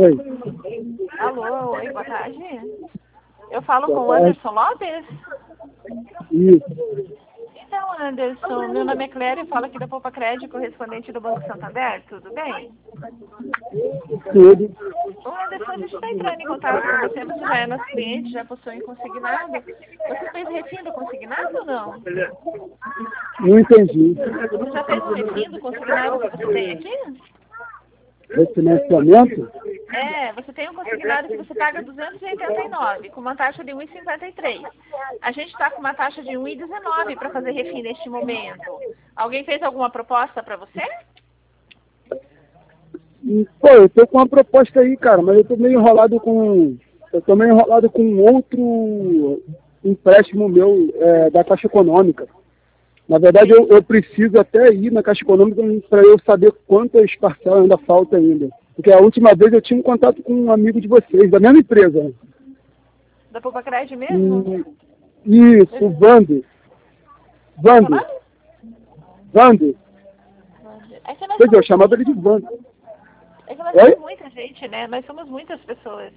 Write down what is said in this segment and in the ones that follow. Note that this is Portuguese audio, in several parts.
Oi. Alô, oi, boa tarde. Eu falo com o Anderson Lopes? Isso. Então, Anderson, meu nome é Cléria e falo aqui da Poupa Crédito, correspondente do Banco Santander, tudo bem? Tudo. Ô, Anderson, a gente está entrando em contato com você, você já é nosso cliente, já possui em consignado. Você fez refim do consignado ou não? Não entendi. Você já fez o refim do consignado que você tem aqui? Refinanciamento? É, você tem um consignado que você paga 289, com uma taxa de 1,53. A gente está com uma taxa de 1,19 para fazer refim neste momento. Alguém fez alguma proposta para você? Pô, eu tô com uma proposta aí, cara, mas eu tô meio enrolado com... Eu tô meio enrolado com outro empréstimo meu da Caixa Econômica. Na verdade, eu preciso até ir na Caixa Econômica para eu saber quantas parcelas ainda faltam ainda. Porque a última vez eu tinha um contato com um amigo de vocês, da mesma empresa. Da Poupa Crédito mesmo? Isso, o Vander. Vander. É que nós Pois é, eu somos chamava ele de Vander. É que nós somos muita gente, né? Nós somos muitas pessoas.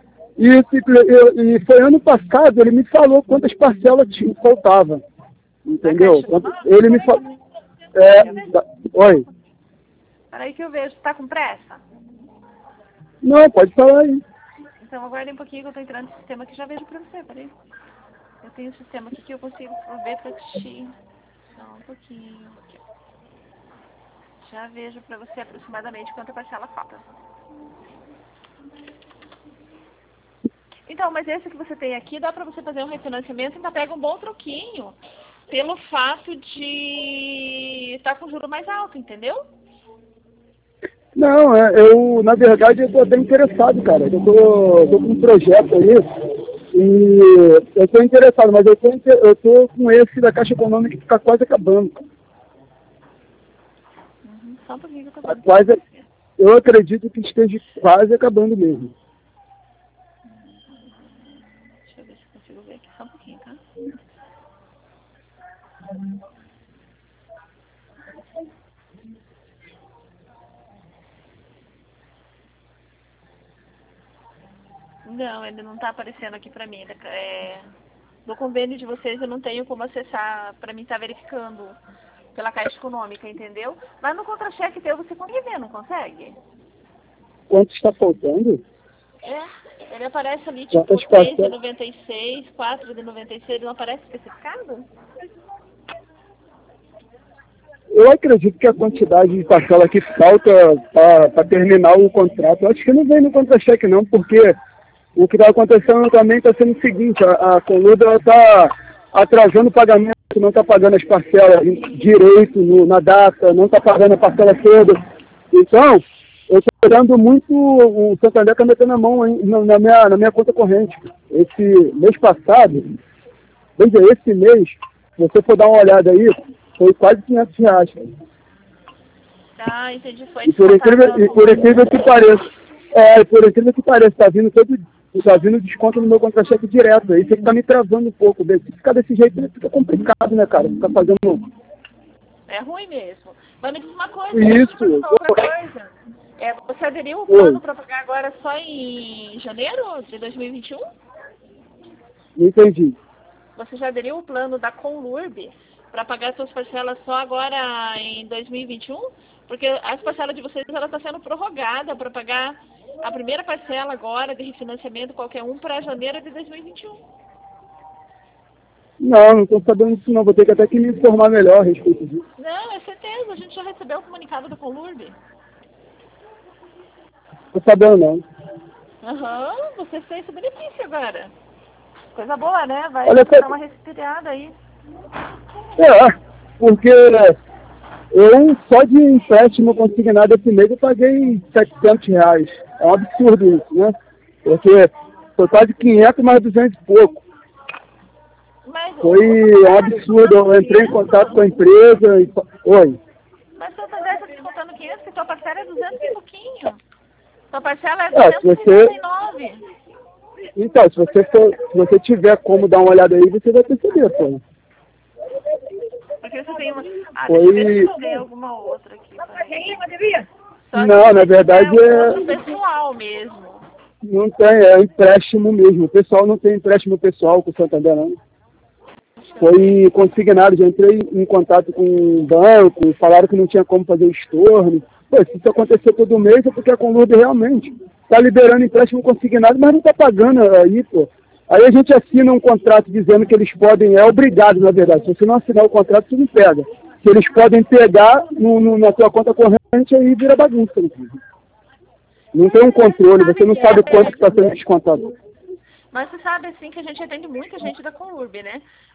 E foi ano passado, ele me falou quantas parcelas faltavam. Entendeu? Ele me falou... Oi. Peraí que eu vejo. Você tá com pressa? Não, pode falar aí. Então aguarde um pouquinho que eu tô entrando no sistema que já vejo pra você, peraí. Eu tenho um sistema aqui que eu consigo ver pra ti. Só um pouquinho. Aqui. Já vejo pra você aproximadamente quanta parcela falta. Então, mas esse que você tem aqui, dá pra você fazer um refinanciamento e ainda pega um bom troquinho. Pelo fato de estar com juro mais alto, entendeu? Não, eu, na verdade, eu tô até interessado, cara. Eu tô com um projeto aí e eu tô interessado, mas eu tô com esse da Caixa Econômica que tá quase acabando. Só um pouquinho que eu tô Tá quase, eu acredito que esteja quase acabando mesmo. Deixa eu ver se consigo ver aqui só um pouquinho, tá? Não, ele não tá aparecendo aqui pra mim. No convênio de vocês eu não tenho como acessar pra mim estar verificando pela Caixa Econômica, entendeu? Mas no contra-cheque teu você consegue ver, não consegue? Quanto está faltando? Ele aparece ali tipo 3 de 96, 4 de 96, ele não aparece especificado? Eu acredito que a quantidade de parcela que falta para terminar o contrato, eu acho que não vem no contra-cheque não, porque o que está acontecendo também está sendo o seguinte, a Conluda está atrasando o pagamento, não está pagando as parcelas direito na data, não está pagando a parcela toda. Então, eu estou olhando muito o Santander está metendo a mão na minha conta corrente. Esse mês passado, esse mês, se você for dar uma olhada aí, foi quase R$500. Ah, entendi. Foi e por incrível que pareça, está vindo desconto no meu contra-cheque direto. Aí você está me travando um pouco. Se ficar desse jeito, fica complicado, né, cara? Ficar fazendo... É ruim mesmo. Mas me diz uma coisa. Isso. Outra coisa. Você aderiu o plano para pagar agora só em janeiro de 2021? Entendi. Você já aderiu o plano da Conlurb para pagar suas parcelas só agora em 2021? Porque as parcelas de vocês ela está sendo prorrogada para pagar a primeira parcela agora de refinanciamento qualquer um para janeiro de 2021. Não estou sabendo disso não. Vou ter que até que me informar melhor a respeito disso. Não, é certeza. A gente já recebeu o comunicado da Conlurb. Não estou sabendo não. Você fez esse benefício agora. Coisa boa, né? Vai dar uma respirada aí. Porque eu só de empréstimo consignado esse mês eu paguei R$700. É um absurdo isso, né? Porque foi quase 500 mais 200 e pouco. Foi um absurdo. Eu entrei em contato com a empresa e... Oi. Mas seu Santander está descontando 500, que tua parcela é 200 e pouquinho. Tua parcela é 299. Então, se você tiver como dar uma olhada aí, você vai perceber, pô. Porque você tem uma... deixa eu ver se tem alguma outra aqui. Não, na verdade é... pessoal, pessoal mesmo. Não tem, é empréstimo mesmo. O pessoal não tem empréstimo pessoal com o Santander, não. Foi consignado, já entrei em contato com o banco, falaram que não tinha como fazer o estorno. Pô, se isso acontecer todo mês é porque a Conlurb realmente está liberando empréstimo consignado, mas não está pagando aí, pô. Aí a gente assina um contrato dizendo que eles podem, é obrigado, na verdade. Se você não assinar o contrato, você não pega. Se eles podem pegar na sua conta corrente, aí vira bagunça. Não tem um controle, você não sabe quanto está sendo descontado. Mas você sabe, assim, que a gente atende muita gente da Conlurb, né?